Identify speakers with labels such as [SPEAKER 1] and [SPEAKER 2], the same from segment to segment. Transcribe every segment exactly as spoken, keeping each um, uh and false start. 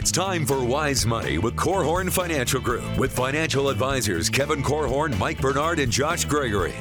[SPEAKER 1] It's time for Wise Money with Korhorn Financial Group with financial advisors Kevin Korhorn, Mike Bernard, and Josh Gregory.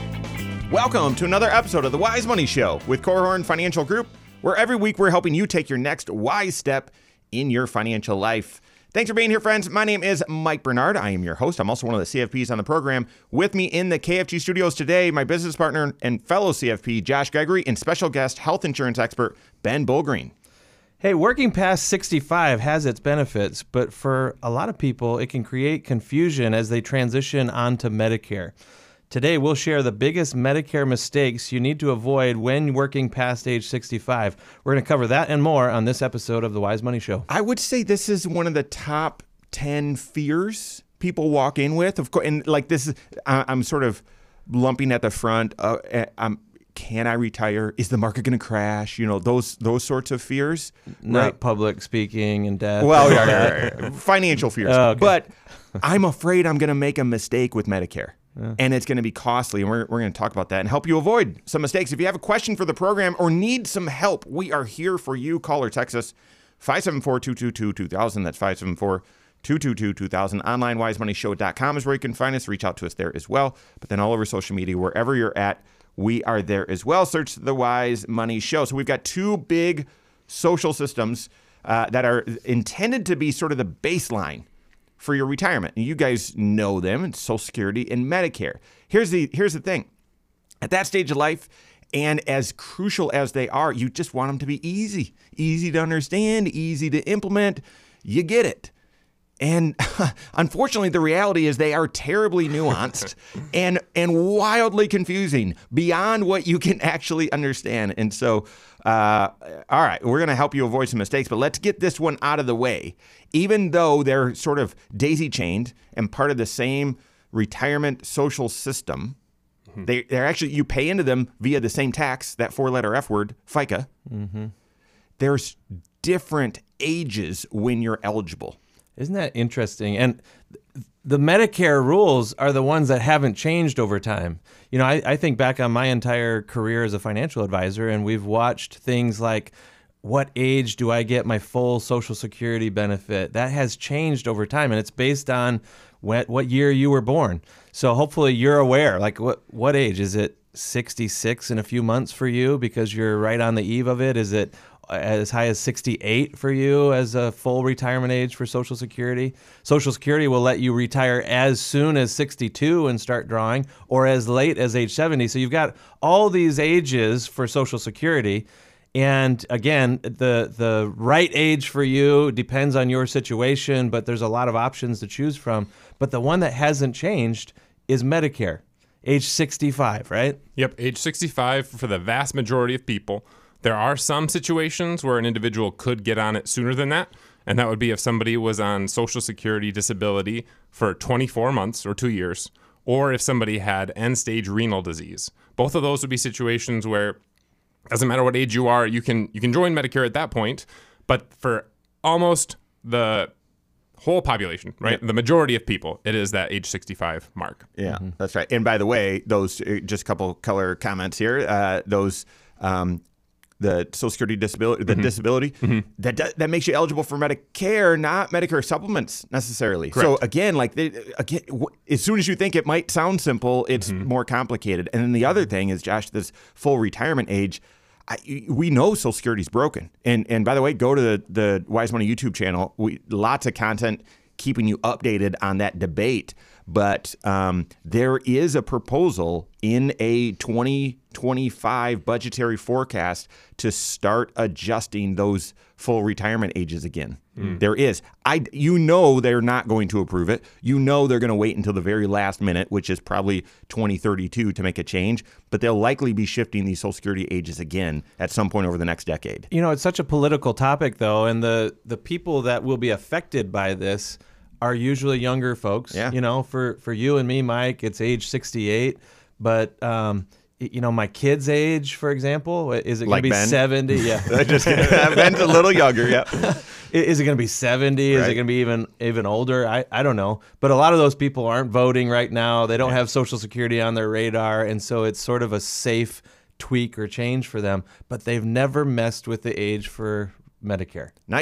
[SPEAKER 2] Welcome to another episode of the Wise Money Show with Korhorn Financial Group, where every week we're helping you take your next wise step in your financial life. Thanks for being here, friends. My name is Mike Bernard. I am your host. I'm also one of the C F Ps on the program. With me in the K F G studios today, my business partner and fellow C F P, Josh Gregory, and special guest health insurance expert, Ben Bullgreen.
[SPEAKER 3] Hey, working past sixty-five has its benefits, but for a lot of people, it can create confusion as they transition onto Medicare. Today, we'll share the biggest Medicare mistakes you need to avoid when working past age sixty-five. We're going to cover that and more on this episode of The Wise Money Show.
[SPEAKER 2] I would say this is one of the top ten fears people walk in with. Of course, and like this is, I'm sort of lumping at the front. Uh, I'm. Can I retire? Is the market going to crash? You know, those those sorts of fears.
[SPEAKER 3] Not
[SPEAKER 2] right?
[SPEAKER 3] Public speaking and death.
[SPEAKER 2] Well, yeah, yeah, yeah. Financial fears.
[SPEAKER 3] Oh, okay.
[SPEAKER 2] But I'm afraid I'm going to make a mistake with Medicare.
[SPEAKER 3] Yeah.
[SPEAKER 2] And it's going to be costly. And we're, we're going to talk about that and help you avoid some mistakes. If you have a question for the program or need some help, we are here for you. Call or text us five seven four, two two two, two thousand. That's five seven four, two two two, two thousand. Online wise money show dot com is where you can find us. Reach out to us there as well. But then all over social media, wherever you're at, we are there as well. Search The Wise Money Show. So we've got two big social systems uh, that are intended to be sort of the baseline for your retirement. And you guys know them. It's Social Security and Medicare. Here's the here's the thing. At that stage of life, and as crucial as they are, you just want them to be easy. Easy to understand, easy to implement. You get it. And unfortunately, the reality is they are terribly nuanced and and wildly confusing beyond what you can actually understand. And so, uh, all right, we're going to help you avoid some mistakes, but let's get this one out of the way. Even though they're sort of daisy-chained and part of the same retirement social system, mm-hmm. they, they're actually, you pay into them via the same tax, that four-letter F word, FICA. Mm-hmm. There's different ages when you're eligible.
[SPEAKER 3] Isn't that interesting? And the Medicare rules are the ones that haven't changed over time. You know, I, I think back on my entire career as a financial advisor, and we've watched things like, what age do I get my full Social Security benefit? That has changed over time, and it's based on what, what year you were born. So hopefully you're aware, like what, what age? Is it sixty-six in a few months for you because you're right on the eve of it? Is it as high as sixty-eight for you as a full retirement age for Social Security? Social Security will let you retire as soon as sixty-two and start drawing, or as late as age seventy. So you've got all these ages for Social Security. And again, the the right age for you depends on your situation, but there's a lot of options to choose from. But the one that hasn't changed is Medicare, age sixty-five, right?
[SPEAKER 4] Yep, age sixty-five for the vast majority of people. There are some situations where an individual could get on it sooner than that, and that would be if somebody was on Social Security disability for twenty-four months or two years, or if somebody had end-stage renal disease. Both of those would be situations where it doesn't matter what age you are, you can you can join Medicare at that point, but for almost the whole population, right? Yeah. The majority of people, it is that age sixty-five mark.
[SPEAKER 2] Yeah, mm-hmm. That's right. And by the way, those, just a couple color comments here, uh, those... Um, the Social Security disability, the mm-hmm. disability, mm-hmm. that that makes you eligible for Medicare, not Medicare supplements necessarily.
[SPEAKER 4] Correct.
[SPEAKER 2] So again, like they, again, w- as soon as you think it might sound simple, it's mm-hmm. more complicated. And then the other thing is, Josh, this full retirement age, I, we know Social Security is broken. And and by the way, go to the, the Wise Money YouTube channel. We lots of content keeping you updated on that debate. But um, there is a proposal in a twenty twenty-five budgetary forecast to start adjusting those full retirement ages again. Mm. There is. I, you know they're not going to approve it. You know they're going to wait until the very last minute, which is probably twenty thirty-two, to make a change. But they'll likely be shifting these Social Security ages again at some point over the next decade.
[SPEAKER 3] You know, it's such a political topic, though, and the, the people that will be affected by this are usually younger folks.
[SPEAKER 2] Yeah.
[SPEAKER 3] You know, for, for you and me, Mike, it's age sixty-eight. But, um, you know, my kid's age, for example, is it
[SPEAKER 2] like
[SPEAKER 3] going to be
[SPEAKER 2] Ben?
[SPEAKER 3] seventy? Yeah.
[SPEAKER 2] Just kidding. Ben's a little younger, yeah.
[SPEAKER 3] Is it going to be seventy? Is
[SPEAKER 2] Right.
[SPEAKER 3] it going to be even even older? I, I don't know. But a lot of those people aren't voting right now. They don't
[SPEAKER 2] Yeah.
[SPEAKER 3] have Social Security on their radar. And so it's sort of a safe tweak or change for them. But they've never messed with the age for Medicare.
[SPEAKER 2] Not yet.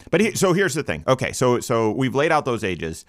[SPEAKER 2] But he, so here's the thing. Okay, so so we've laid out those ages.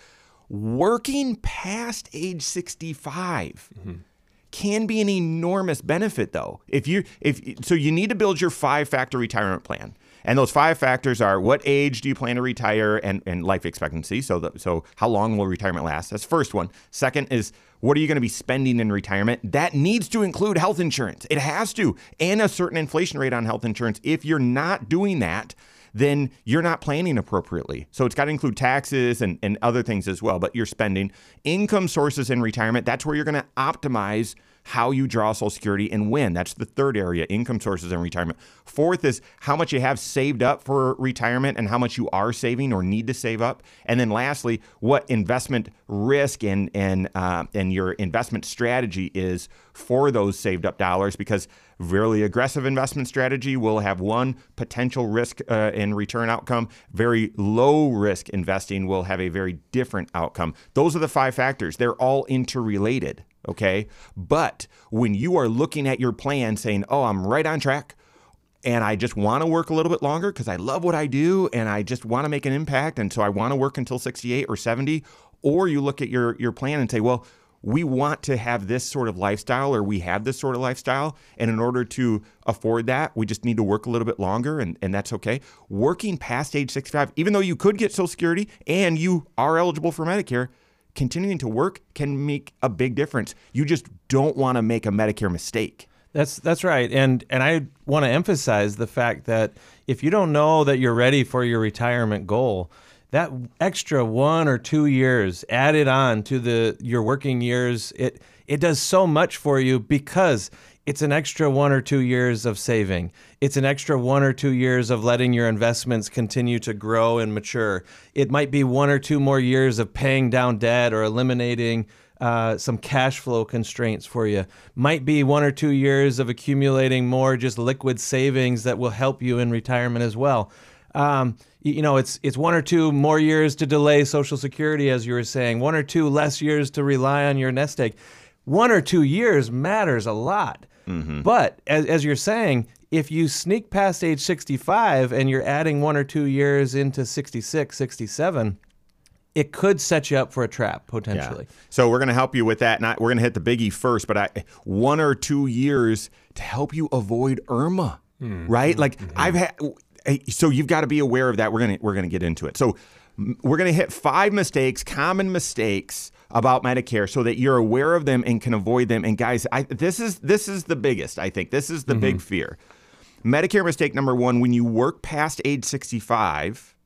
[SPEAKER 2] Working past age sixty-five mm-hmm. can be an enormous benefit, though. If you if so, you need to build your five-factor retirement plan. And those five factors are: what age do you plan to retire, and, and life expectancy. So, the, so how long will retirement last? That's the first one. Second is, what are you going to be spending in retirement? That needs to include health insurance. It has to, and a certain inflation rate on health insurance. If you're not doing that, then you're not planning appropriately. So it's got to include taxes and, and other things as well, but you're spending. Income sources in retirement, that's where you're going to optimize how you draw Social Security and when. That's the third area, income sources in retirement. Fourth is how much you have saved up for retirement and how much you are saving or need to save up. And then lastly, what investment risk and and uh, and your investment strategy is for those saved up dollars, because really aggressive investment strategy will have one potential risk uh, and return outcome. Very low risk investing will have a very different outcome. Those are the five factors. They're all interrelated. Okay. But when you are looking at your plan saying, oh, I'm right on track and I just want to work a little bit longer because I love what I do and I just want to make an impact, and so I want to work until sixty-eight or seventy, or you look at your, your plan and say, well, we want to have this sort of lifestyle, or we have this sort of lifestyle, and in order to afford that, we just need to work a little bit longer, and, and that's okay. Working past age sixty-five, even though you could get Social Security and you are eligible for Medicare, continuing to work can make a big difference. You just don't want to make a Medicare mistake.
[SPEAKER 3] That's that's right. And and I want to emphasize the fact that if you don't know that you're ready for your retirement goal, that extra one or two years added on to the your working years, it it does so much for you, because it's an extra one or two years of saving. It's an extra one or two years of letting your investments continue to grow and mature. It might be one or two more years of paying down debt or eliminating uh, some cash flow constraints for you. Might be one or two years of accumulating more just liquid savings that will help you in retirement as well. Um, you know, it's it's one or two more years to delay Social Security, as you were saying, one or two less years to rely on your nest egg. One or two years matters a lot. Mm-hmm. But as, as you're saying, if you sneak past age sixty-five and you're adding one or two years into sixty-six, sixty-seven, it could set you up for a trap, potentially.
[SPEAKER 2] Yeah. So we're going to help you with that. Not, we're going to hit the biggie first, but I, one or two years to help you avoid I R M A, mm-hmm. right? Like mm-hmm. I've had, so you've got to be aware of that. We're going to, we're going to get into it. So we're going to hit five mistakes, common mistakes about Medicare, so that you're aware of them and can avoid them. And guys, I, this is this is the biggest, I think. This is the mm-hmm. big fear. Medicare mistake number one: when you work past age sixty-five,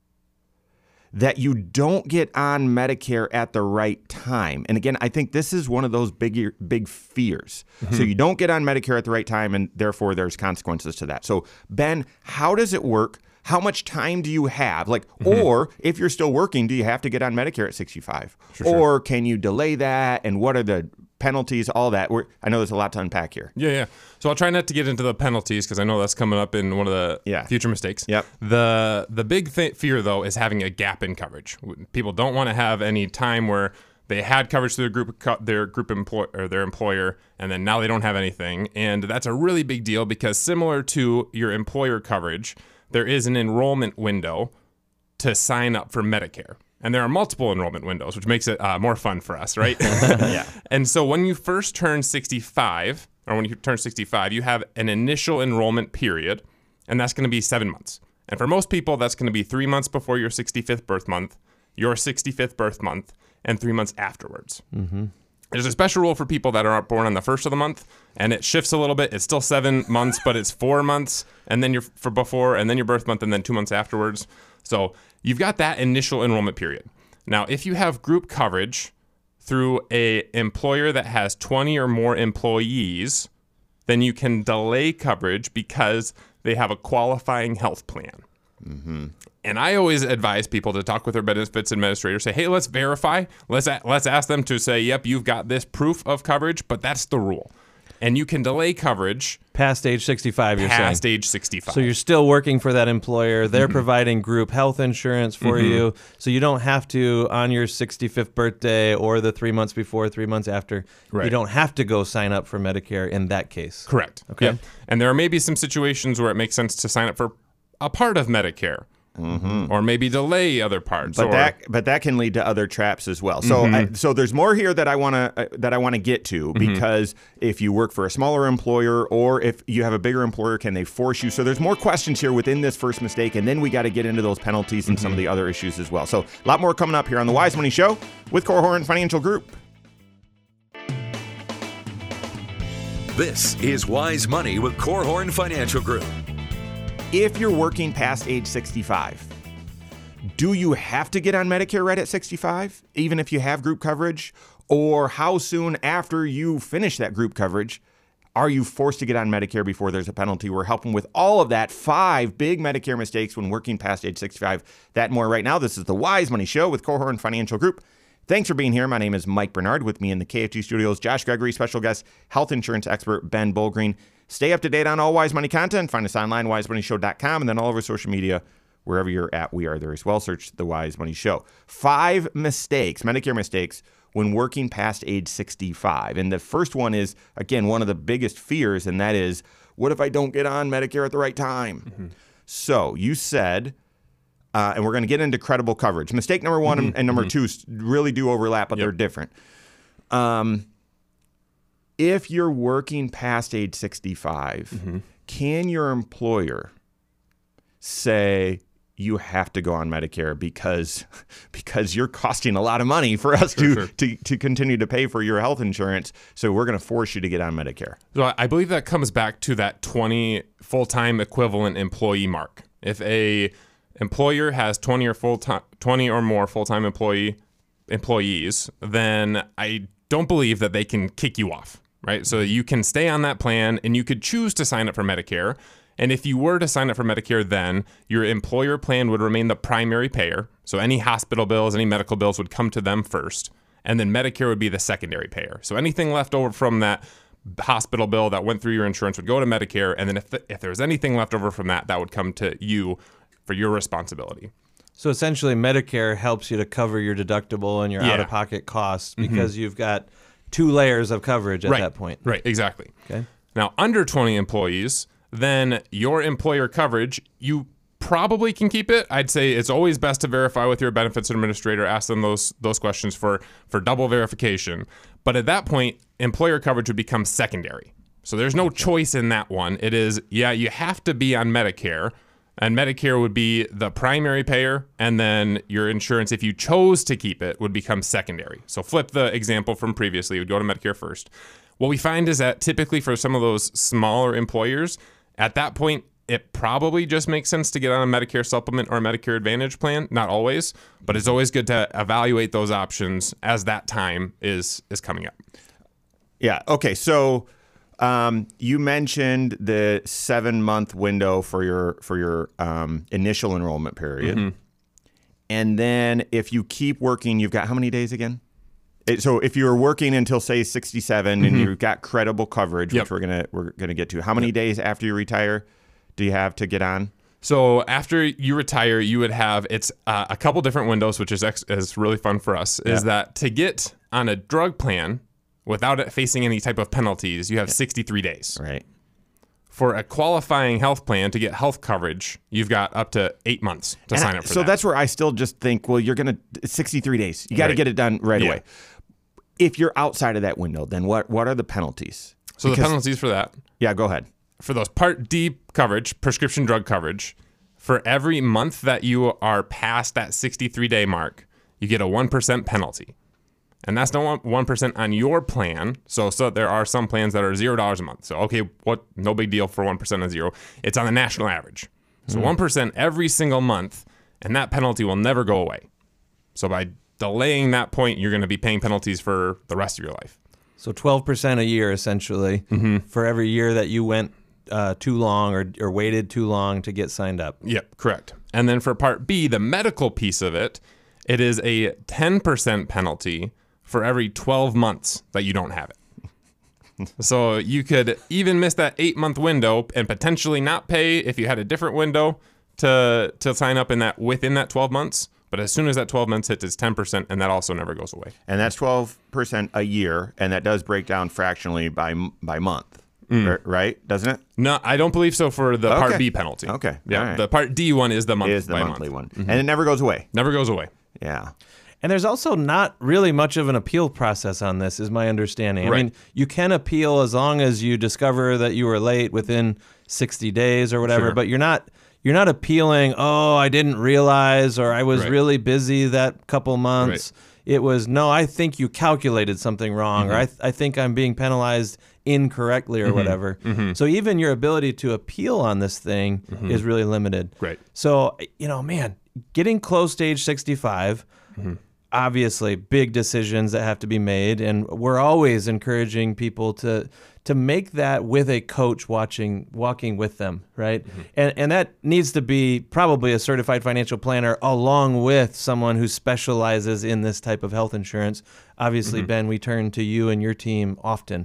[SPEAKER 2] that you don't get on Medicare at the right time. And again, I think this is one of those big, big fears. Mm-hmm. So you don't get on Medicare at the right time, and therefore there's consequences to that. So Ben, how does it work? How much time do you have? Like, mm-hmm. or if you're still working, do you have to get on Medicare at sixty-five? Sure, or sure. can you delay that? And what are the penalties? All that. We're, I know there's a lot to unpack here.
[SPEAKER 4] Yeah, yeah. So I'll try not to get into the penalties, because I know that's coming up in one of the yeah. future mistakes.
[SPEAKER 2] Yep.
[SPEAKER 4] The the big th- fear, though, is having a gap in coverage. People don't want to have any time where they had coverage through their group, their group employ or their employer, and then now they don't have anything. And that's a really big deal, because similar to your employer coverage, there is an enrollment window to sign up for Medicare. And there are multiple enrollment windows, which makes it uh, more fun for us, right?
[SPEAKER 2] yeah.
[SPEAKER 4] And so when you first turn sixty-five, or when you turn sixty-five, you have an initial enrollment period, and that's going to be seven months. And for most people, that's going to be three months before your sixty-fifth birth month, your sixty-fifth birth month, and three months afterwards. Mm-hmm. There's a special rule for people that are born on the first of the month, and it shifts a little bit. It's still seven months, but it's four months, and then your for before, and then your birth month, and then two months afterwards. So you've got that initial enrollment period. Now, if you have group coverage through a employer that has twenty or more employees, then you can delay coverage because they have a qualifying health plan. Mm-hmm. And I always advise people to talk with their benefits administrator, say, hey, let's verify. Let's a- let's ask them to say, yep, you've got this proof of coverage, but that's the rule. And you can delay coverage
[SPEAKER 3] past age sixty-five, you're saying.
[SPEAKER 4] Past age sixty-five.
[SPEAKER 3] So you're still working for that employer. They're mm-hmm. providing group health insurance for mm-hmm. you. So you don't have to, on your sixty-fifth birthday or the three months before, three months after, right. you don't have to go sign up for Medicare in that case.
[SPEAKER 4] Correct.
[SPEAKER 3] Okay.
[SPEAKER 4] Yep. And there are maybe some situations where it makes sense to sign up for a part of Medicare.
[SPEAKER 2] Mm-hmm.
[SPEAKER 4] or maybe delay other parts.
[SPEAKER 2] But
[SPEAKER 4] or,
[SPEAKER 2] that but that can lead to other traps as well. So
[SPEAKER 4] Mm-hmm.
[SPEAKER 2] I, so there's more here that I want to uh, that I want to get to, because if you work for a smaller employer or if you have a bigger employer, can they force you? So there's more questions here within this first mistake, and then we got to get into those penalties and some of the other issues as well. So a lot more coming up here on the Wise Money Show with Korhorn Financial Group.
[SPEAKER 1] This is Wise Money with Korhorn Financial Group.
[SPEAKER 2] If you're working past age sixty-five, do you have to get on Medicare right at sixty-five, even if you have group coverage? Or how soon after you finish that group coverage are you forced to get on Medicare before there's a penalty? We're helping with all of that. Five big Medicare mistakes when working past age sixty-five. That and more right now. This is the Wise Money Show with Korhorn Financial Group. Thanks for being here. My name is Mike Bernard. With me in the K F G studios, Josh Gregory, special guest, health insurance expert Ben Bolgreen. Stay up to date on all Wise Money content. Find us online, wise money show dot com, and then all over social media. Wherever you're at, we are there as well. Search The Wise Money Show. Five mistakes, Medicare mistakes, when working past age sixty-five. And the first one is, again, one of the biggest fears, and that is, what if I don't get on Medicare at the right time? Mm-hmm. So you said, uh, and we're going to get into credible coverage. Mistake number one mm-hmm. and number mm-hmm. two really do overlap, but yep. they're different. Um, if you're working past age sixty-five, mm-hmm. can your employer say, you have to go on Medicare because because you're costing a lot of money for us sure, to, sure. to to continue to pay for your health insurance, so we're going to force you to get on Medicare?
[SPEAKER 4] So I believe that comes back to that twenty full-time equivalent employee mark. If a employer has twenty or full-time twenty or more full-time employee employees, then I don't believe that they can kick you off, right? So you can stay on that plan and you could choose to sign up for Medicare. And if you were to sign up for Medicare, then your employer plan would remain the primary payer. So any hospital bills, any medical bills would come to them first. And then Medicare would be the secondary payer. So anything left over from that hospital bill that went through your insurance would go to Medicare. And then if, if there's anything left over from that, that would come to you for your responsibility.
[SPEAKER 3] So essentially, Medicare helps you to cover your deductible and your
[SPEAKER 4] Yeah.
[SPEAKER 3] out-of-pocket costs because mm-hmm. you've got two layers of coverage at
[SPEAKER 4] right.
[SPEAKER 3] that point.
[SPEAKER 4] Right, exactly.
[SPEAKER 3] Okay.
[SPEAKER 4] Now, under twenty employees, then your employer coverage, you probably can keep it. I'd say it's always best to verify with your benefits administrator, ask them those those questions for, for double verification. But at that point, employer coverage would become secondary. So there's no choice in that one. It is, yeah, you have to be on Medicare, and Medicare would be the primary payer, and then your insurance, if you chose to keep it, would become secondary. So flip the example from previously, you would go to Medicare first. What we find is that typically for some of those smaller employers, at that point, it probably just makes sense to get on a Medicare supplement or a Medicare Advantage plan. Not always, but it's always good to evaluate those options as that time is is coming up.
[SPEAKER 2] Yeah. Okay. So um, you mentioned the seven month window for your for your um, initial enrollment period, mm-hmm. and then if you keep working, you've got how many days again? It, so if you're working until say sixty-seven mm-hmm. and you've got credible coverage,
[SPEAKER 4] yep.
[SPEAKER 2] which we're gonna we're gonna get to, how many yep. days after you retire do you have to get on?
[SPEAKER 4] So after you retire, you would have it's uh, a couple different windows, which is ex- is really fun for us. Is yeah. that to get on a drug plan without it facing any type of penalties, you have yeah. sixty-three days.
[SPEAKER 2] Right.
[SPEAKER 4] For a qualifying health plan to get health coverage, you've got up to eight months to
[SPEAKER 2] and
[SPEAKER 4] sign
[SPEAKER 2] I,
[SPEAKER 4] up for
[SPEAKER 2] so
[SPEAKER 4] that.
[SPEAKER 2] So that's where I still just think, well, you're gonna sixty-three days. You got to
[SPEAKER 4] right.
[SPEAKER 2] get it done right
[SPEAKER 4] yeah.
[SPEAKER 2] away. If you're outside of that window, then what what are the penalties?
[SPEAKER 4] So
[SPEAKER 2] because,
[SPEAKER 4] the penalties for that.
[SPEAKER 2] Yeah, go ahead.
[SPEAKER 4] For those Part D coverage, prescription drug coverage, for every month that you are past that sixty-three day mark, you get a one percent penalty. And that's not one percent on your plan. So so there are some plans that are zero dollars a month. So, okay, what? No big deal for one percent on zero. It's on the national average. So mm. one percent every single month, and that penalty will never go away. So by delaying that point, you're going to be paying penalties for the rest of your life.
[SPEAKER 3] So twelve percent a year, essentially, mm-hmm. for every year that you went uh, too long or, or waited too long to get signed up.
[SPEAKER 4] Yep, correct. And then for Part B, the medical piece of it, it is a ten percent penalty for every twelve months that you don't have it. So you could even miss that eight-month window and potentially not pay if you had a different window to to sign up in that within that twelve months. But as soon as that twelve months hits, it's ten percent, and that also never goes away.
[SPEAKER 2] And that's twelve percent a year, and that does break down fractionally by by month. r- right? Doesn't it?
[SPEAKER 4] No, I don't believe so for the Part
[SPEAKER 2] Okay.
[SPEAKER 4] B penalty.
[SPEAKER 2] Okay.
[SPEAKER 4] Yeah.
[SPEAKER 2] All right.
[SPEAKER 4] The Part D one is the month
[SPEAKER 2] Is the
[SPEAKER 4] by
[SPEAKER 2] monthly
[SPEAKER 4] month.
[SPEAKER 2] one. And it never goes away.
[SPEAKER 4] Never goes away.
[SPEAKER 2] Yeah.
[SPEAKER 3] And there's also not really much of an appeal process on this, is my understanding.
[SPEAKER 4] Right.
[SPEAKER 3] I mean, you can appeal as long as you discover that you were late within sixty days or whatever,
[SPEAKER 4] Sure.
[SPEAKER 3] but you're not you're not appealing, oh, I didn't realize, or I was
[SPEAKER 4] Right.
[SPEAKER 3] really busy that couple months. It was, no, I think you calculated something wrong,
[SPEAKER 4] Mm-hmm.
[SPEAKER 3] or I, th- I think I'm being penalized incorrectly or whatever.
[SPEAKER 4] Mm-hmm.
[SPEAKER 3] So even your ability to appeal on this thing is really limited.
[SPEAKER 4] Great.
[SPEAKER 3] So, you know, man, getting close to age sixty-five, obviously big decisions that have to be made, and we're always encouraging people to to make that with a coach watching walking with them, right? And and that needs to be probably a certified financial planner along with someone who specializes in this type of health insurance. Obviously, Ben, we turn to you and your team often.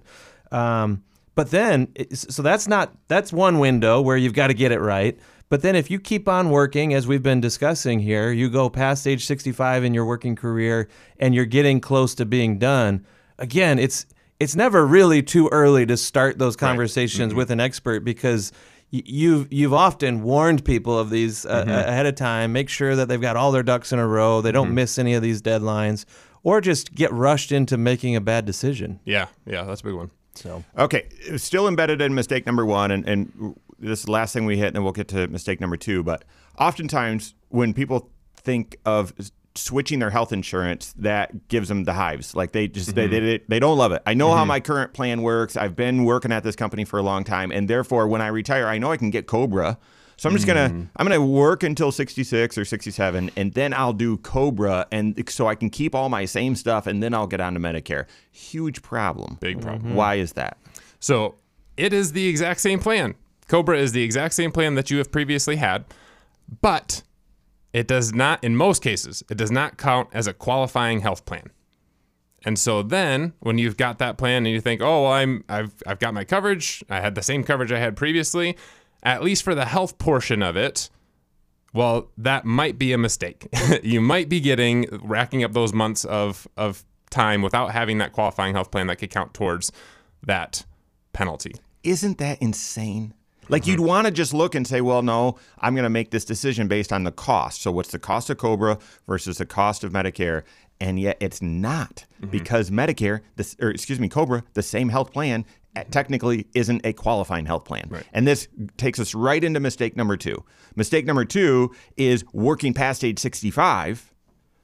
[SPEAKER 3] Um, but then, it's- so that's not that's one window where you've got to get it right. But then if you keep on working, as we've been discussing here, you go past age sixty-five in your working career and you're getting close to being done, again, it's it's never really too early to start those conversations
[SPEAKER 4] Mm-hmm.
[SPEAKER 3] with an expert, because y- you've you've often warned people of these uh,
[SPEAKER 4] Mm-hmm.
[SPEAKER 3] ahead of time. Make sure that they've got all their ducks in a row, they don't
[SPEAKER 4] Mm-hmm.
[SPEAKER 3] miss any of these deadlines, or just get rushed into making a bad decision.
[SPEAKER 4] Yeah. Yeah. That's a big one.
[SPEAKER 3] So
[SPEAKER 2] Okay, still embedded in mistake number one, and, and this is the last thing we hit, and then we'll get to mistake number two. But oftentimes, when people think of s- switching their health insurance, that gives them the hives. Like they just they, they they don't love it. I know how my current plan works. I've been working at this company for a long time, and therefore, when I retire, I know I can get Cobra. So I'm just gonna I'm gonna work until sixty-six or sixty-seven, and then I'll do Cobra, and so I can keep all my same stuff, and then I'll get onto Medicare. Huge problem.
[SPEAKER 4] Big problem.
[SPEAKER 2] Why is that?
[SPEAKER 4] So it is the exact same plan. Cobra is the exact same plan that you have previously had, but it does not, in most cases, it does not count as a qualifying health plan. And so then when you've got that plan and you think, oh, well, I'm, I've, I've got my coverage, I had the same coverage I had previously, at least for the health portion of it, well, that might be a mistake. You might be getting, racking up those months of, of time without having that qualifying health plan that could count towards that penalty.
[SPEAKER 2] Isn't that insane? Like you'd want to just look and say, well, no, I'm going to make this decision based on the cost. So what's the cost of Cobra versus the cost of Medicare? And yet it's not, because Medicare, this, or excuse me, Cobra, the same health plan, uh, technically isn't a qualifying health plan.
[SPEAKER 4] Right.
[SPEAKER 2] And this takes us right into mistake number two. Mistake number two is working past age sixty-five,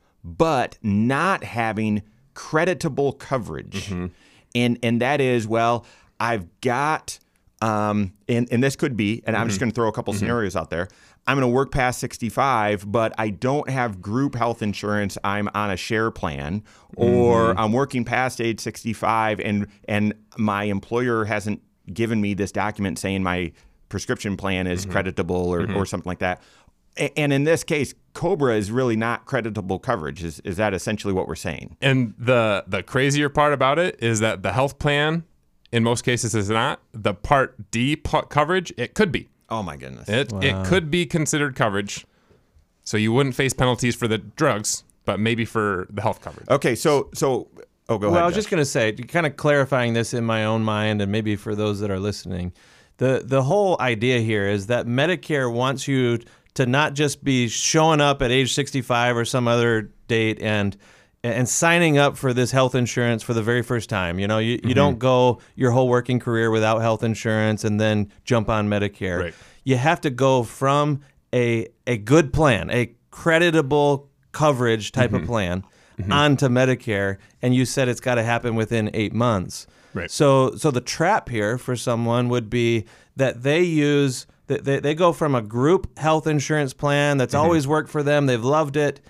[SPEAKER 2] but not having creditable coverage. And and that is, well, I've got, um, and, and this could be, and I'm just going to throw a couple scenarios out there. I'm going to work past sixty-five, but I don't have group health insurance. I'm on a share plan, or I'm working past age sixty-five, and and my employer hasn't given me this document saying my prescription plan is creditable, or, or something like that. A- And in this case, Cobra is really not creditable coverage. Is is that essentially what we're saying?
[SPEAKER 4] And the the crazier part about it is that the health plan, in most cases, is not. The Part D p- coverage, it could be.
[SPEAKER 2] Oh my goodness!
[SPEAKER 4] It it could be considered coverage, so you wouldn't face penalties for the drugs, but maybe for the health coverage.
[SPEAKER 2] Okay, so so oh, go
[SPEAKER 3] Well,
[SPEAKER 2] ahead.
[SPEAKER 3] I was
[SPEAKER 2] Jeff.
[SPEAKER 3] just going to say, kind of clarifying this in my own mind, and maybe for those that are listening, the the whole idea here is that Medicare wants you to not just be showing up at age sixty-five or some other date and and signing up for this health insurance for the very first time. You know, you, you don't go your whole working career without health insurance and then jump on Medicare.
[SPEAKER 4] Right.
[SPEAKER 3] You have to go from a a good plan, a creditable coverage type of plan, onto Medicare, and you said it's got to happen within eight months.
[SPEAKER 4] Right.
[SPEAKER 3] So, so the trap here for someone would be that they use that they, they go from a group health insurance plan that's always worked for them, they've loved it,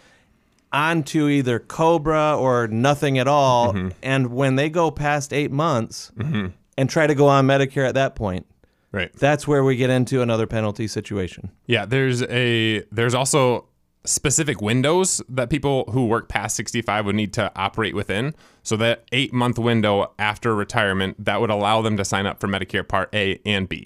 [SPEAKER 3] onto either Cobra or nothing at all. And when they go past eight months and try to go on Medicare at that point,
[SPEAKER 4] Right.
[SPEAKER 3] that's where we get into another penalty situation.
[SPEAKER 4] Yeah, there's a there's also specific windows that people who work past sixty-five would need to operate within. So that eight month window after retirement, that would allow them to sign up for Medicare Part A and B.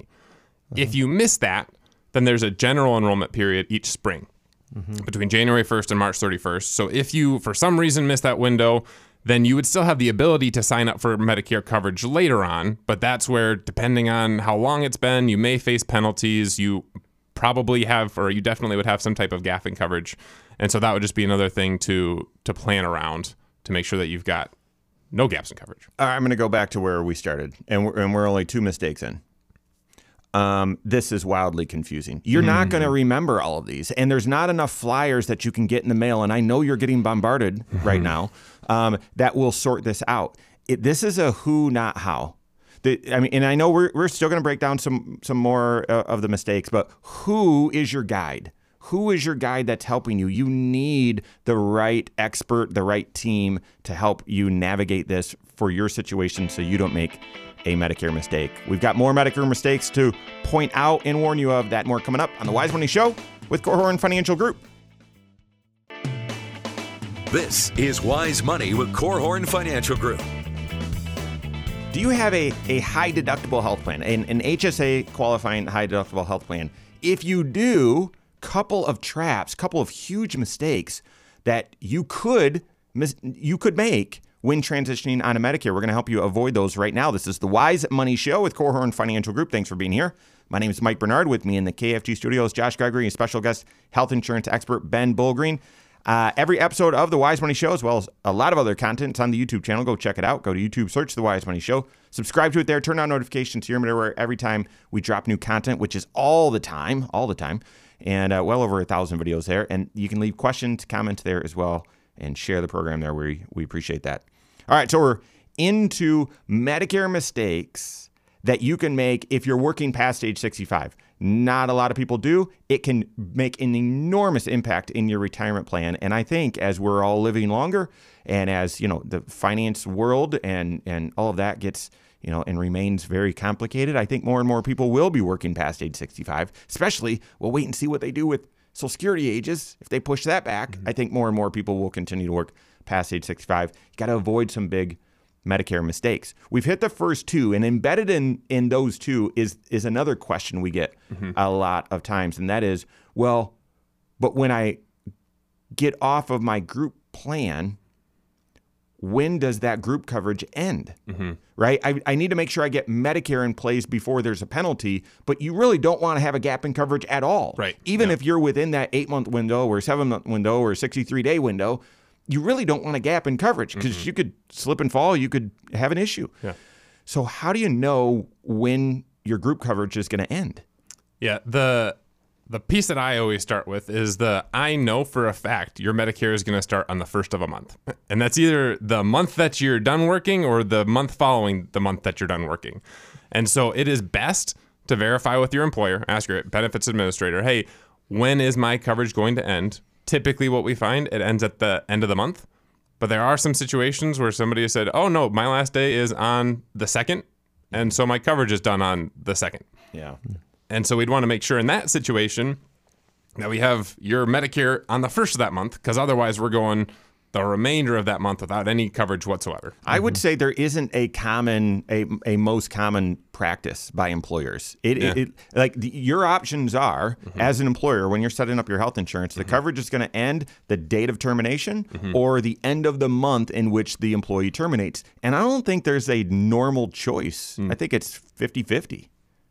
[SPEAKER 4] If you miss that, then there's a general enrollment period each spring between January first and March thirty-first. So if you, for some reason, miss that window, then you would still have the ability to sign up for Medicare coverage later on. But that's where, depending on how long it's been, you may face penalties. You probably have, or you definitely would have some type of gap in coverage. And so that would just be another thing to to plan around to make sure that you've got no gaps in coverage.
[SPEAKER 2] All right, I'm going to go back to where we started, and we're, and we're only two mistakes in. Um, this is wildly confusing. You're mm. not going to remember all of these, and there's not enough flyers that you can get in the mail, and I know you're getting bombarded mm-hmm. right now, um, that will sort this out. It, this is a who, not how. The, I mean, and I know we're we're still going to break down some some more uh, of the mistakes, but who is your guide? Who is your guide that's helping you? You need the right expert, the right team to help you navigate this for your situation so you don't make a Medicare mistake. We've got more Medicare mistakes to point out and warn you of. That more coming up on the Wise Money Show with Korhorn Financial Group.
[SPEAKER 1] This is Wise Money with Korhorn Financial Group.
[SPEAKER 2] Do you have a, a high deductible health plan, an, an H S A qualifying high deductible health plan? If you do, couple of traps, couple of huge mistakes that you could mis- you could make when transitioning on a Medicare. We're going to help you avoid those right now. This is the Wise Money Show with Korhorn Financial Group. Thanks for being here. My name is Mike Bernard. With me in the K F G studios, Josh Gregory, and special guest, health insurance expert Ben Bullgreen. Uh, every episode of the Wise Money Show, as well as a lot of other content, it's on the YouTube channel. Go check it out. Go to YouTube, search the Wise Money Show. Subscribe to it there. Turn on notifications so you're aware every time we drop new content, which is all the time, all the time. And uh, well over a thousand videos there. And you can leave questions, comments there as well, and share the program there. We, we appreciate that. All right, so we're into Medicare mistakes that you can make if you're working past age sixty-five. Not a lot of people do. It can make an enormous impact in your retirement plan. And I think as we're all living longer and as, you know, the finance world and, and all of that gets, you know, and remains very complicated, I think more and more people will be working past age sixty-five, especially we'll wait and see what they do with Social Security ages. If they push that back, mm-hmm. I think more and more people will continue to work past age sixty-five. You got to avoid some big Medicare mistakes. We've hit the first two, and embedded in, in those two is, is another question we get mm-hmm. a lot of times, and that is, well, but when I get off of my group plan, when does that group coverage end, mm-hmm. right? I, I need to make sure I get Medicare in place before there's a penalty, but you really don't want to have a gap in coverage at all.
[SPEAKER 4] Right.
[SPEAKER 2] Even
[SPEAKER 4] yeah.
[SPEAKER 2] if you're within that eight-month window or seven-month window or sixty-three day window, you really don't want a gap in coverage because mm-hmm. you could slip and fall, you could have an issue.
[SPEAKER 4] Yeah.
[SPEAKER 2] So how do you know when your group coverage is going to end?
[SPEAKER 4] Yeah, the the piece that I always start with is the I know for a fact your Medicare is going to start on the first of a month. And that's either the month that you're done working or the month following the month that you're done working. And so it is best to verify with your employer, ask your benefits administrator, hey, when is my coverage going to end? Typically what we find, it ends at the end of the month. But there are some situations where somebody has said, oh, no, my last day is on the second, and so my coverage is done on the second.
[SPEAKER 2] Yeah.
[SPEAKER 4] And so we'd want to make sure in that situation that we have your Medicare on the first of that month, because otherwise we're going the remainder of that month without any coverage whatsoever.
[SPEAKER 2] I would say there isn't a common, a, a most common practice by employers. It,
[SPEAKER 4] Yeah.
[SPEAKER 2] it, it like the, your options are mm-hmm. as an employer when you're setting up your health insurance, the mm-hmm. coverage is going to end the date of termination mm-hmm. or the end of the month in which the employee terminates. And I don't think there's a normal choice. Mm. I think it's fifty-fifty.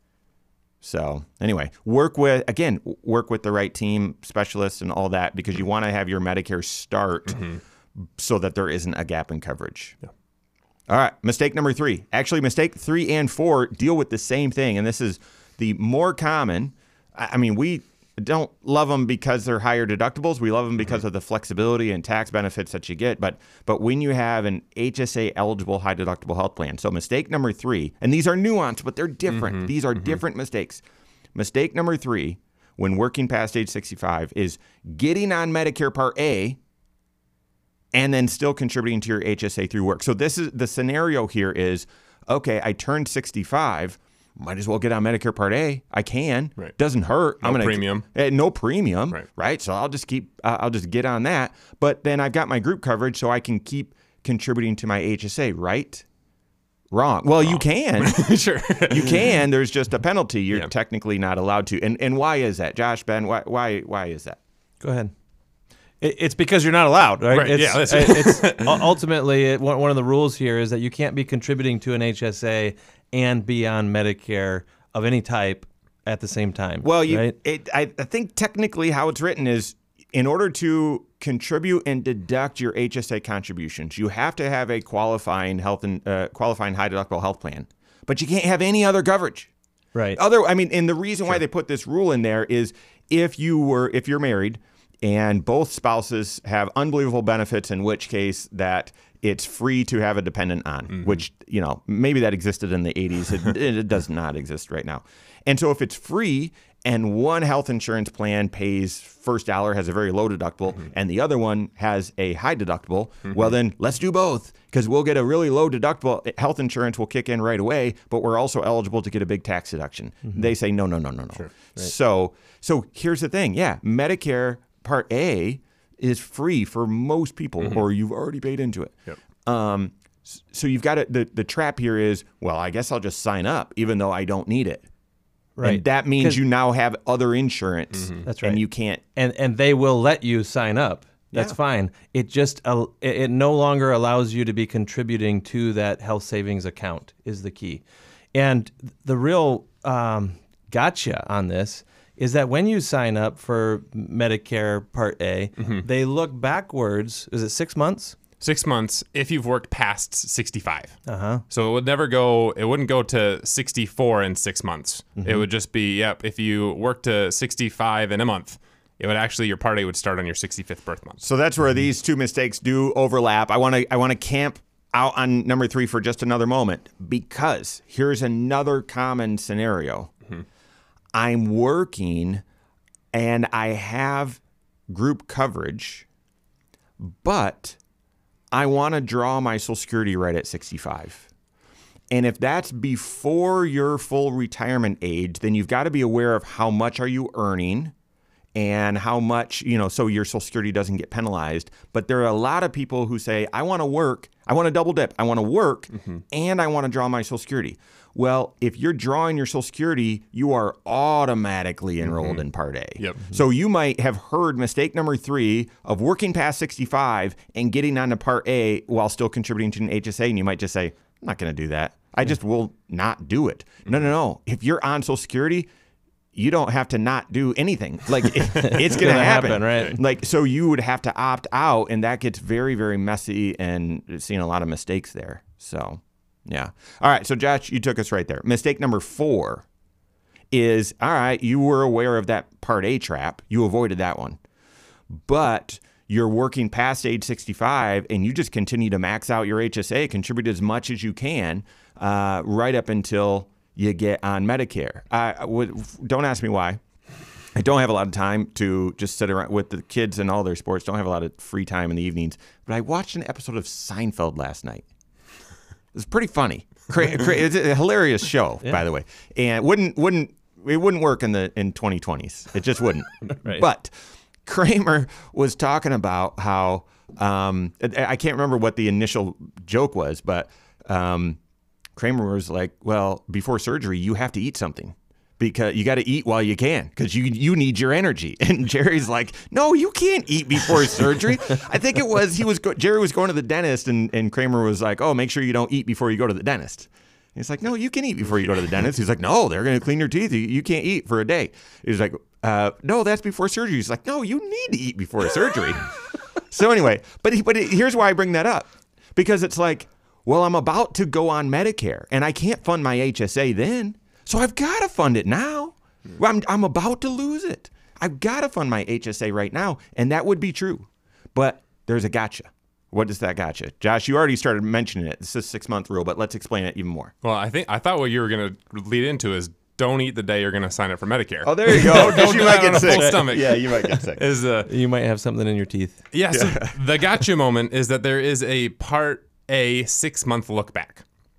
[SPEAKER 2] So anyway, work with, again, work with the right team, specialists and all that, because you want to have your Medicare start mm-hmm. so that there isn't a gap in coverage.
[SPEAKER 4] Yeah.
[SPEAKER 2] All right, mistake number three. Actually, mistake three and four deal with the same thing, and this is the more common. I mean, we don't love them because they're higher deductibles. We love them because mm-hmm. of the flexibility and tax benefits that you get. But but when you have an H S A eligible high deductible health plan, so mistake number three, and these are nuanced, but they're different. Mm-hmm. These are mm-hmm. different mistakes. Mistake number three, when working past age sixty-five, is getting on Medicare Part A and then still contributing to your H S A through work. So this is the scenario here is, okay, I turned sixty-five. Might as well get on Medicare Part A. I can.
[SPEAKER 4] Right.
[SPEAKER 2] Doesn't hurt.
[SPEAKER 4] No
[SPEAKER 2] I'm gonna,
[SPEAKER 4] premium.
[SPEAKER 2] Uh, no premium.
[SPEAKER 4] Right.
[SPEAKER 2] Right. So I'll just keep. Uh, I'll just get on that. But then I've got my group coverage, so I can keep contributing to my H S A. Right. Wrong. Well, Wrong. You can.
[SPEAKER 4] Sure.
[SPEAKER 2] You can. There's just a penalty. You're
[SPEAKER 4] Yeah.
[SPEAKER 2] technically not allowed to. And and why is that, Josh, Ben? Why why why is that?
[SPEAKER 3] Go ahead. It- It's because you're not allowed, right?
[SPEAKER 4] Right,
[SPEAKER 3] It's,
[SPEAKER 4] yeah, that's
[SPEAKER 3] uh,
[SPEAKER 4] right.
[SPEAKER 3] it's u- ultimately it, one one of the rules here is that you can't be contributing to an H S A and be on Medicare of any type at the same time.
[SPEAKER 2] Well, you,
[SPEAKER 3] right?
[SPEAKER 2] it, I, I think technically how it's written is in order to contribute and deduct your H S A contributions, you have to have a qualifying health and uh, qualifying high deductible health plan, but you can't have any other coverage.
[SPEAKER 3] Right.
[SPEAKER 2] Other, I mean, and the reason why they put this rule in there is if you were, if you're married and both spouses have unbelievable benefits, in which case that it's free to have a dependent on,
[SPEAKER 4] Mm-hmm.
[SPEAKER 2] which, you know, maybe that existed in the eighties. It, it does not exist right now. And so if it's free and one health insurance plan pays first dollar, has a very low deductible,
[SPEAKER 4] Mm-hmm.
[SPEAKER 2] and the other one has a high deductible, well, then let's do both because we'll get a really low deductible. Health insurance will kick in right away, but we're also eligible to get a big tax deduction. They say, no, no, no, no, no. So, so here's the thing. Yeah, Medicare Part A is free for most people, or you've already paid into it.
[SPEAKER 4] Yep.
[SPEAKER 2] Um, s- so you've got it. The, the trap here is, well, I guess I'll just sign up even though I don't need it.
[SPEAKER 3] Right.
[SPEAKER 2] And that means
[SPEAKER 3] 'Cause-
[SPEAKER 2] you now have other insurance.
[SPEAKER 3] That's right.
[SPEAKER 2] And you can't.
[SPEAKER 3] and and they will let you sign up. That's
[SPEAKER 2] Yeah.
[SPEAKER 3] fine. It just uh, it, it no longer allows you to be contributing to that health savings account is the key. And the real um, gotcha on this is that when you sign up for Medicare Part A, they look backwards. Is it six months?
[SPEAKER 4] Six months if you've worked past sixty-five.
[SPEAKER 3] Uh huh.
[SPEAKER 4] So it would never go, it wouldn't go to sixty-four in six months. It would just be, yep, if you work to sixty-five in a month, it would actually, your Part A would start on your sixty-fifth birth month.
[SPEAKER 2] So that's where these two mistakes do overlap. I want to. I want to camp out on number three for just another moment because here's another common scenario. I'm working and I have group coverage, but I want to draw my Social Security right at sixty-five. And if that's before your full retirement age, then you've got to be aware of how much are you earning and how much, you know, so your Social Security doesn't get penalized. But there are a lot of people who say, I want to work, I want to double dip, I want to work, and I want to draw my Social Security. Well, if you're drawing your Social Security, you are automatically enrolled in Part A.
[SPEAKER 4] Yep.
[SPEAKER 2] So you might have heard mistake number three of working past sixty-five and getting onto Part A while still contributing to an H S A, and you might just say, I'm not going to do that. I just will not do it. No, no, no. If you're on Social Security, you don't have to not do anything. Like it, it's going to
[SPEAKER 3] gonna
[SPEAKER 2] happen.
[SPEAKER 3] happen, right?
[SPEAKER 2] Like, so you would have to opt out, and that gets very, very messy, and seeing a lot of mistakes there. So, yeah. All right. So, Josh, you took us right there. Mistake number four is, all right, you were aware of that Part A trap. You avoided that one. But you're working past age sixty-five, and you just continue to max out your H S A, contribute as much as you can, uh, right up until you get on Medicare. I would, don't ask me why. I don't have a lot of time to just sit around with the kids and all their sports. Don't have a lot of free time in the evenings. But I watched an episode of Seinfeld last night. It was pretty funny. Cra- cra- it's a hilarious show, by the way. And wouldn't wouldn't it wouldn't work in the in twenty twenties. It just wouldn't.
[SPEAKER 3] Right.
[SPEAKER 2] But Kramer was talking about how um, I I can't remember what the initial joke was, but um, Kramer was like, "Well, before surgery, you have to eat something." Because you got to eat while you can, because you you need your energy. And Jerry's like, no, you can't eat before surgery. I think it was he was go- Jerry was going to the dentist, and, and Kramer was like, oh, make sure you don't eat before you go to the dentist. And he's like, no, you can eat before you go to the dentist. He's like, no, they're going to clean your teeth. You, you can't eat for a day. He's like, uh, no, that's before surgery. He's like, no, you need to eat before surgery. So anyway, but he, but he, here's why I bring that up, because it's like, well, I'm about to go on Medicare, and I can't fund my H S A then. So I've got to fund it now. Well, I'm, I'm about to lose it. I've got to fund my H S A right now. And that would be true. But there's a gotcha. What is that gotcha? Josh, you already started mentioning it. It's a six-month rule, but let's explain it even more.
[SPEAKER 4] Well, I think I thought what you were going to lead into is don't eat the day you're going to sign up for Medicare.
[SPEAKER 2] Oh, there you go.
[SPEAKER 4] Don't
[SPEAKER 2] you
[SPEAKER 4] do
[SPEAKER 2] might
[SPEAKER 4] that on
[SPEAKER 2] get
[SPEAKER 4] a
[SPEAKER 2] sick.
[SPEAKER 4] full stomach.
[SPEAKER 2] Yeah, you might get sick.
[SPEAKER 4] Is uh,
[SPEAKER 3] You might have something in your teeth.
[SPEAKER 4] yeah, so the gotcha moment is that there is a Part A six-month look back.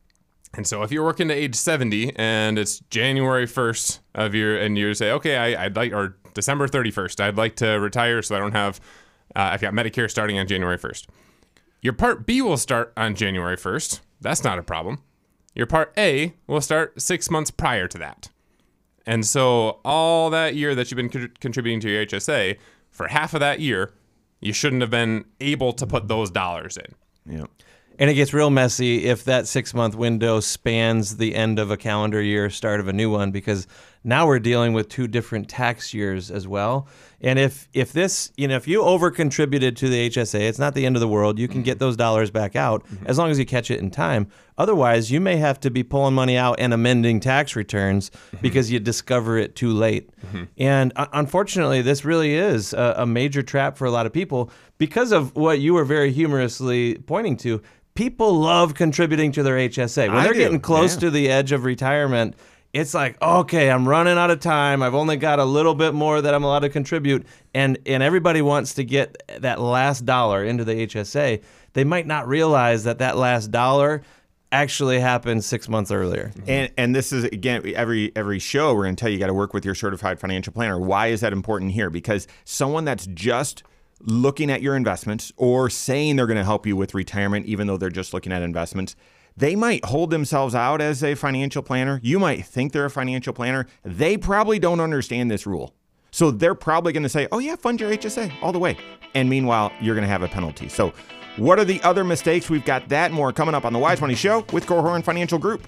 [SPEAKER 4] And so if you're working to age seventy and it's January first of your, and you say, okay, I, I'd like, or December thirty-first, I'd like to retire so I don't have, uh, I've got Medicare starting on January first. Your Part B will start on January first. That's not a problem. Your Part A will start six months prior to that. And so all that year that you've been co- contributing to your H S A, for half of that year, you shouldn't have been able to put those dollars in.
[SPEAKER 2] Yeah.
[SPEAKER 3] And it gets real messy if that six-month window spans the end of a calendar year, start of a new one, because now we're dealing with two different tax years as well. And if if this, you know, if you over-contributed to the H S A, it's not the end of the world. You can get those dollars back out mm-hmm. as long as you catch it in time. Otherwise, you may have to be pulling money out and amending tax returns mm-hmm. because you discover it too late. Mm-hmm. And uh, unfortunately, this really is a, a major trap for a lot of people because of what you were very humorously pointing to. People love contributing to their H S A. When
[SPEAKER 2] I
[SPEAKER 3] they're
[SPEAKER 2] do.
[SPEAKER 3] getting close
[SPEAKER 2] yeah.
[SPEAKER 3] to the edge of retirement, it's like, okay, I'm running out of time. I've only got a little bit more that I'm allowed to contribute. And and everybody wants to get that last dollar into the H S A. They might not realize that that last dollar actually happened six months earlier.
[SPEAKER 2] And and this is, again, every every show we're going to tell you you got to work with your certified financial planner. Why is that important here? Because someone that's just looking at your investments or saying they're going to help you with retirement, even though they're just looking at investments, they might hold themselves out as a financial planner. You might think they're a financial planner. They probably don't understand this rule. So they're probably going to say, oh yeah, fund your H S A all the way. And meanwhile, you're going to have a penalty. So what are the other mistakes? We've got that and more coming up on the Wise Money Show with Korhorn Financial Group.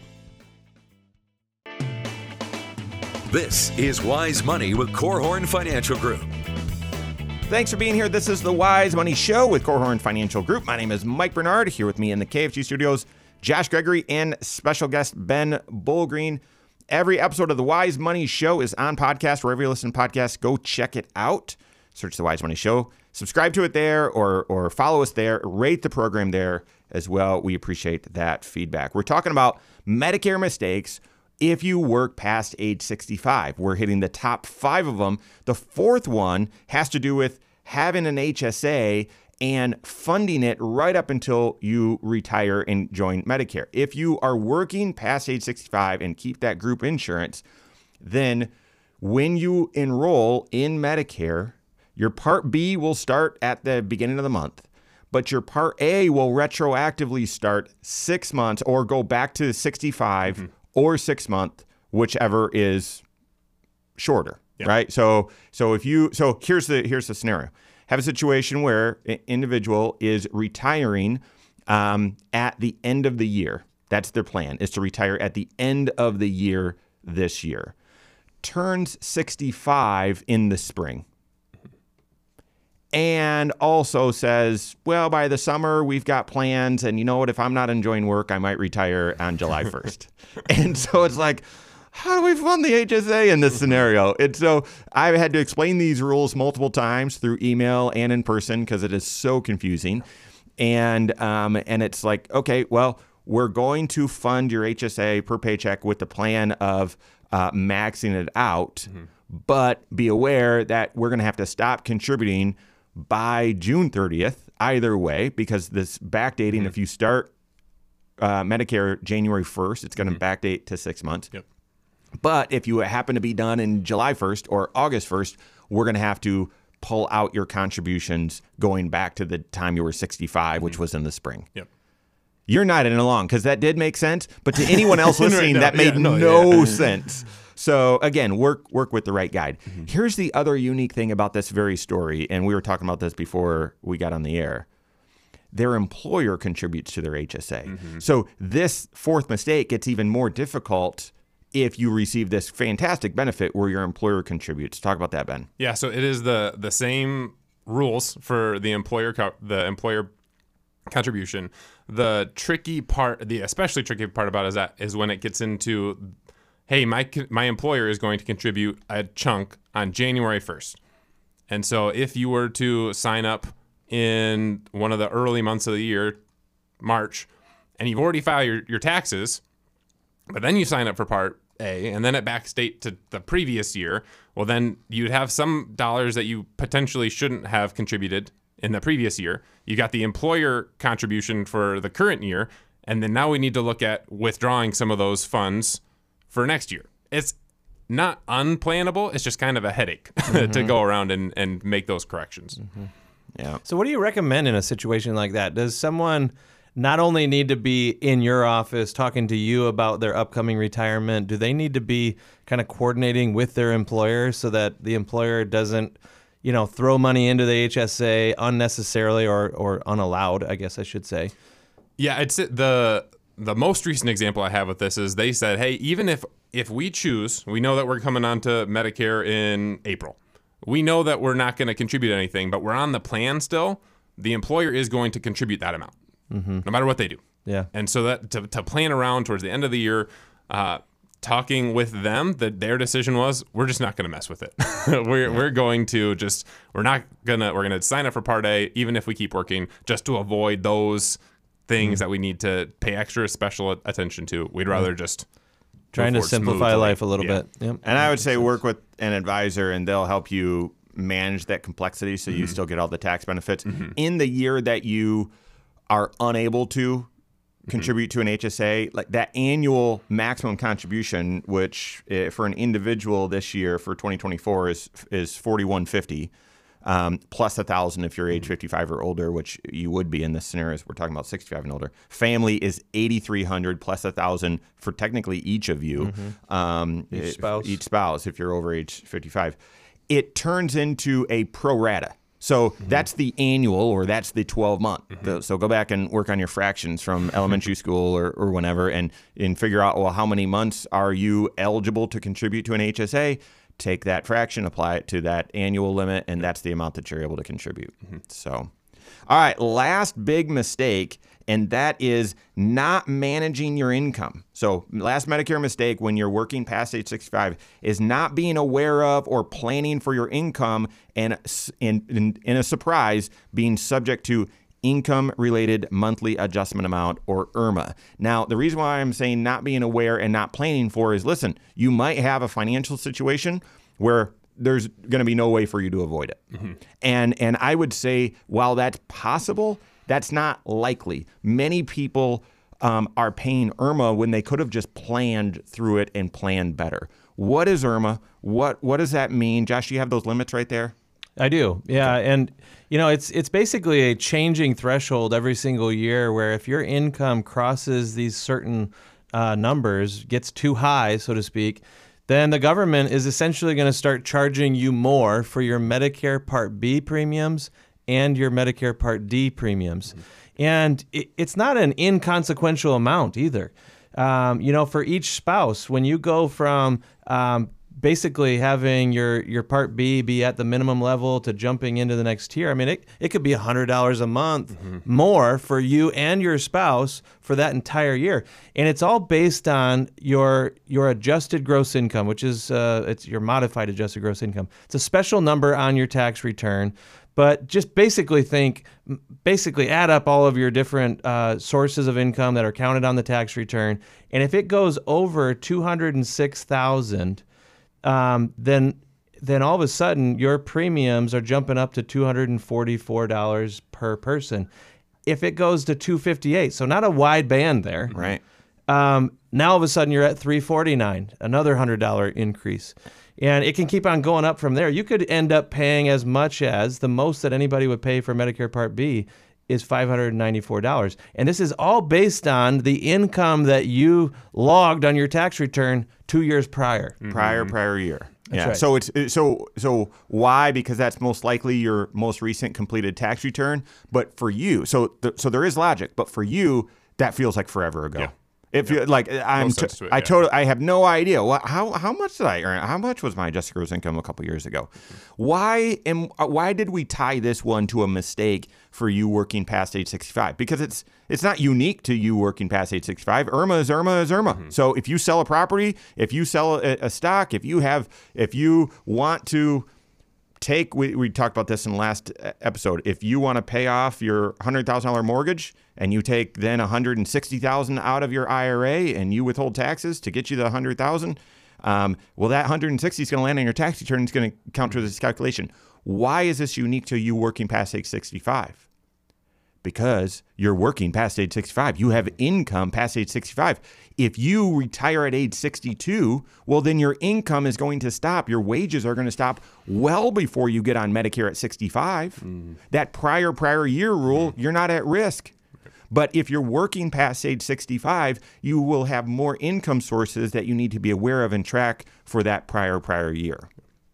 [SPEAKER 1] This is Wise Money with Korhorn Financial Group.
[SPEAKER 2] Thanks for being here. This is the Wise Money Show with Korhorn Financial Group. My name is Mike Bernard. Here with me in the K F G studios, Josh Gregory and special guest Ben Bullgreen. Every episode of the Wise Money Show is on podcast. Wherever you listen to podcasts, go check it out. Search the Wise Money Show. Subscribe to it there or, or follow us there. Rate the program there as well. We appreciate that feedback. We're talking about Medicare mistakes if you work past age sixty-five. We're hitting the top five of them. The fourth one has to do with having an H S A and funding it right up until you retire and join Medicare. If you are working past age sixty-five and keep that group insurance, then when you enroll in Medicare, your Part B will start at the beginning of the month, but your Part A will retroactively start six months or go back to sixty-five mm-hmm. or six month, whichever is shorter, yep. right? So, so if you, so here's the here's the scenario: have a situation where an individual is retiring um, at the end of the year. That's their plan, is to retire at the end of the year this year. Turns sixty-five in the spring. And also says, well, by the summer, we've got plans. And you know what? If I'm not enjoying work, I might retire on July first. And so it's like, how do we fund the H S A in this scenario? And so I've had to explain these rules multiple times through email and in person because it is so confusing. And um, and it's like, okay, well, we're going to fund your H S A per paycheck with the plan of uh, maxing it out. Mm-hmm. But be aware that we're going to have to stop contributing by June thirtieth, either way, because this backdating, mm-hmm. if you start uh, Medicare January first, it's going to mm-hmm. backdate to six months.
[SPEAKER 4] Yep.
[SPEAKER 2] But if you happen to be done in July first or August first, we're going to have to pull out your contributions going back to the time you were sixty-five, mm-hmm. which was in the spring.
[SPEAKER 4] Yep.
[SPEAKER 2] You're nodding along because that did make sense. But to anyone else listening,
[SPEAKER 4] no,
[SPEAKER 2] that made
[SPEAKER 4] yeah, no,
[SPEAKER 2] no
[SPEAKER 4] yeah.
[SPEAKER 2] sense. So again, work work with the right guide.
[SPEAKER 4] Mm-hmm.
[SPEAKER 2] Here's the other unique thing about this very story, and we were talking about this before we got on the air. Their employer contributes to their H S A. Mm-hmm. So this fourth mistake gets even more difficult if you receive this fantastic benefit where your employer contributes. Talk about that, Ben.
[SPEAKER 4] Yeah, so it is the the same rules for the employer co- the employer contribution. The tricky part, the especially tricky part about it is that is when it gets into, hey, my my employer is going to contribute a chunk on January first. And so if you were to sign up in one of the early months of the year, March, and you've already filed your, your taxes, but then you sign up for Part A, and then it backdate to the previous year, well, then you'd have some dollars that you potentially shouldn't have contributed in the previous year. You got the employer contribution for the current year, and then now we need to look at withdrawing some of those funds for next year. It's not unplannable. It's just kind of a headache mm-hmm. to go around and, and make those corrections.
[SPEAKER 2] Mm-hmm. Yeah.
[SPEAKER 3] So what do you recommend in a situation like that? Does someone not only need to be in your office talking to you about their upcoming retirement, do they need to be kind of coordinating with their employer so that the employer doesn't, you know, throw money into the H S A unnecessarily or, or unallowed, I guess I should say.
[SPEAKER 4] Yeah, it's the the most recent example I have with this is they said, hey, even if if we choose, we know that we're coming on to Medicare in April. We know that we're not going to contribute anything, but we're on the plan still. The employer is going to contribute that amount, mm-hmm. no matter what they do.
[SPEAKER 3] Yeah. And
[SPEAKER 4] so that to, to plan around towards the end of the year, uh, talking with them, that their decision was, we're just not going to mess with it. we're we're going to just we're not gonna we're gonna sign up for Part A, even if we keep working, just to avoid those things mm. that we need to pay extra special attention to. We'd rather mm. just
[SPEAKER 3] trying to simplify smoothly. life a little yeah. bit. Yep.
[SPEAKER 2] And I would say work with an advisor, and they'll help you manage that complexity so mm-hmm. you still get all the tax benefits. Mm-hmm. In the year that you are unable to contribute mm-hmm. to an H S A, like that annual maximum contribution, which uh, for an individual this year for twenty twenty-four is is forty-one fifty, um, plus a thousand if you're age mm-hmm. fifty-five or older, which you would be in this scenario. We're talking about sixty-five and older. Family is eighty-three hundred plus a thousand for technically each of you, mm-hmm. um,
[SPEAKER 3] each spouse.
[SPEAKER 2] Each spouse if you're over age fifty-five. It turns into a pro rata. So mm-hmm. that's the annual, or that's the twelve month. Mm-hmm. So go back and work on your fractions from elementary school or, or whenever, and, and figure out, well, how many months are you eligible to contribute to an H S A? Take that fraction, apply it to that annual limit, and that's the amount that you're able to contribute. Mm-hmm. So, all right, last big mistake, and that is not managing your income. So last Medicare mistake when you're working past age sixty-five is not being aware of or planning for your income, and in, in, in a surprise, being subject to income-related monthly adjustment amount, or I R M A. Now, the reason why I'm saying not being aware and not planning for is, listen, you might have a financial situation where there's going to be no way for you to avoid it. Mm-hmm. And and I would say, while that's possible, that's not likely. Many people um, are paying I R M A when they could have just planned through it and planned better. What is I R M A? What what does that mean? Josh, do you have those limits right there?
[SPEAKER 3] I do, yeah. Okay. And, you know, it's it's basically a changing threshold every single year where if your income crosses these certain uh, numbers, gets too high, so to speak, then the government is essentially going to start charging you more for your Medicare Part B premiums and your Medicare Part D premiums. Mm-hmm. And it, it's not an inconsequential amount either. Um, you know, for each spouse, when you go from um, basically having your, your Part B be at the minimum level to jumping into the next tier, I mean, it, it could be one hundred dollars a month mm-hmm. more for you and your spouse for that entire year. And it's all based on your your adjusted gross income, which is uh, it's your modified adjusted gross income. It's a special number on your tax return. But just basically think, basically add up all of your different uh, sources of income that are counted on the tax return. And if it goes over two hundred six thousand dollars, um, then then all of a sudden your premiums are jumping up to two hundred forty-four dollars per person. If it goes to two hundred fifty-eight dollars, so not a wide band there.
[SPEAKER 2] Right.
[SPEAKER 3] Um, now all of a sudden you're at three hundred forty-nine dollars, another one hundred dollars increase. And it can keep on going up from there. You could end up paying as much as the most that anybody would pay for Medicare Part B is five hundred ninety-four dollars. And this is all based on the income that you logged on your tax return two years prior.
[SPEAKER 2] Mm-hmm. Prior, prior year.
[SPEAKER 3] That's
[SPEAKER 2] yeah.
[SPEAKER 3] Right.
[SPEAKER 2] So it's so so why? Because that's most likely your most recent completed tax return. But for you, so th- so there is logic. But for you, that feels like forever ago.
[SPEAKER 4] Yeah.
[SPEAKER 2] If
[SPEAKER 4] yeah.
[SPEAKER 2] you like, I'm,
[SPEAKER 4] to
[SPEAKER 2] t-
[SPEAKER 4] it,
[SPEAKER 2] I
[SPEAKER 4] yeah.
[SPEAKER 2] totally, I have no idea what, how, how much did I earn? How much was my adjusted gross income a couple years ago? Why am, why did we tie this one to a mistake for you working past age sixty-five? Because it's, it's not unique to you working past age sixty-five. I R M A is I R M A is I R M A. Mm-hmm. So if you sell a property, if you sell a, a stock, if you have, if you want to take, we, we talked about this in the last episode. If you want to pay off your one hundred thousand dollars mortgage and you take then one hundred sixty thousand dollars out of your I R A and you withhold taxes to get you the one hundred thousand dollars, um, well, that one hundred sixty is going to land on your tax return. It's going to count to this calculation. Why is this unique to you working past age sixty-five? Because you're working past age sixty-five. You have income past age sixty-five. If you retire at age sixty-two, well, then your income is going to stop. Your wages are going to stop well before you get on Medicare at sixty-five. Mm. That prior, prior year rule, you're not at risk. But if you're working past age sixty-five, you will have more income sources that you need to be aware of and track for that prior, prior year.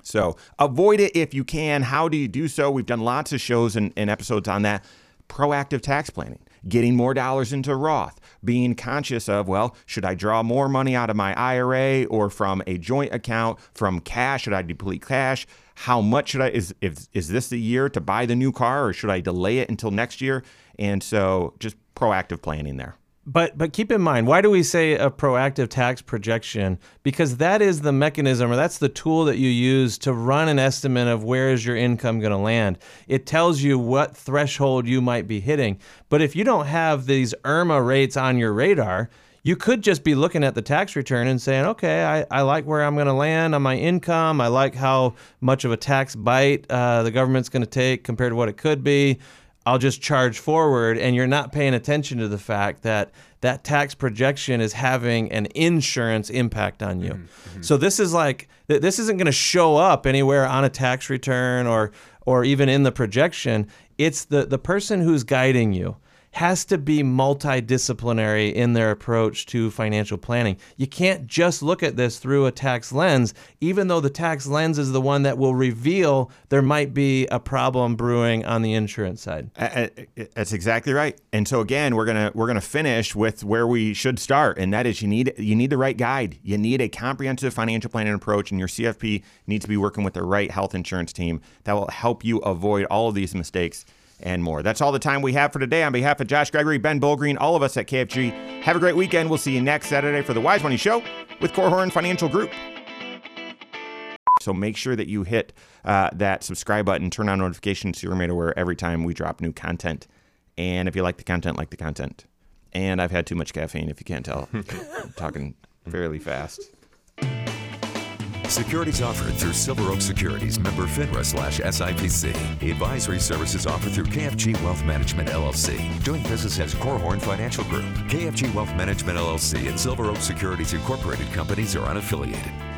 [SPEAKER 2] So avoid it if you can. How do you do so? We've done lots of shows and, and episodes on that. Proactive tax planning, getting more dollars into Roth, being conscious of, well, should I draw more money out of my I R A or from a joint account, from cash? Should I deplete cash? How much should I, is, is, is this the year to buy the new car, or should I delay it until next year? And so just proactive planning there.
[SPEAKER 3] But but keep in mind, why do we say a proactive tax projection? Because that is the mechanism, or that's the tool that you use to run an estimate of where is your income going to land. It tells you what threshold you might be hitting. But if you don't have these I R M A rates on your radar, you could just be looking at the tax return and saying, okay, I, I like where I'm going to land on my income. I like how much of a tax bite uh, the government's going to take compared to what it could be. I'll just charge forward, and you're not paying attention to the fact that that tax projection is having an insurance impact on you. Mm-hmm. So this is like, this isn't going to show up anywhere on a tax return or or even in the projection. It's the, the person who's guiding you has to be multidisciplinary in their approach to financial planning. You can't just look at this through a tax lens, even though the tax lens is the one that will reveal there might be a problem brewing on the insurance side.
[SPEAKER 2] Uh, that's exactly right. And so again, we're gonna we're gonna finish with where we should start, and that is you need you need the right guide. You need a comprehensive financial planning approach, and your C F P needs to be working with the right health insurance team that will help you avoid all of these mistakes and more. That's all the time we have for today. On behalf of Josh Gregory, Ben Bullgreen, all of us at K F G, have a great weekend. We'll see you next Saturday for the Wise Money Show with Korhorn Financial Group. So make sure that you hit uh, that subscribe button, turn on notifications so you're made aware every time we drop new content. And if you like the content, like the content. And I've had too much caffeine, if you can't tell. I'm talking fairly fast.
[SPEAKER 1] Securities offered through Silver Oak Securities, member FINRA slash S I P C. Advisory services offered through K F G Wealth Management, L L C. Doing business as Korhorn Financial Group. K F G Wealth Management, L L C and Silver Oak Securities Incorporated companies are unaffiliated.